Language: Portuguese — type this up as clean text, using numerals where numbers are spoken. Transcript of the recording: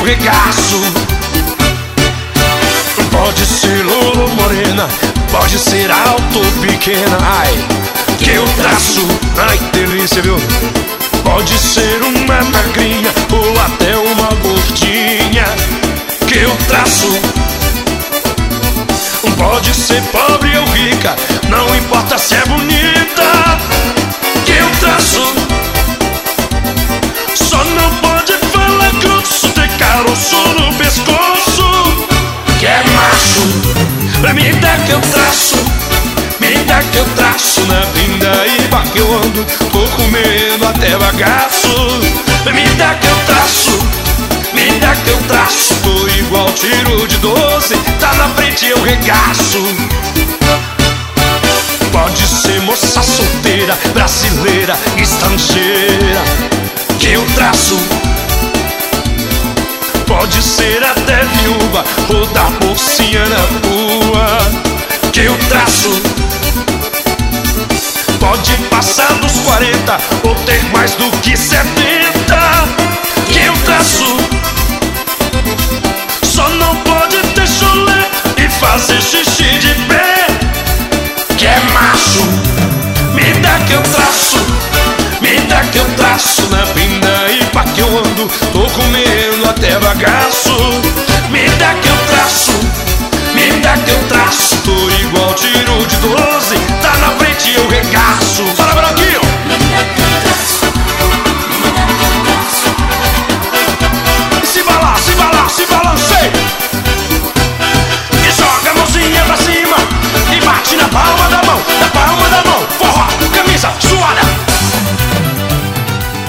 regaço. Pode ser louro ou morena, pode ser alto ou pequena, ai, que eu traço, ai delícia, viu? Pode ser uma magrinha ou até uma gordinha, que eu traço. Pode ser pobre ou rica, não importa se é bonita, que eu traço. Só não pode falar grosso, ter caroço no pescoço, que é macho. Me dá que eu traço, me dá que eu traço. Na pindaíba que eu ando, tô comendo até bagaço. Me dá que eu traço, me dá que eu traço. Tô igual tiro de 12, tá na frente eu regaço. Pode ser moça solteira, brasileira, estrangeira, que eu traço. Pode ser até viúva ou da bolsinha na rua, que eu traço. Pode passar dos 40 ou ter mais do que 70, que eu traço. Só não pode ter chulé e fazer xixi de pé, que é macho. Me dá que eu traço, me dá que eu traço. Na pindaíba que eu ando, tô comendo até bagaço. Me dá que eu traço, me dá que eu traço.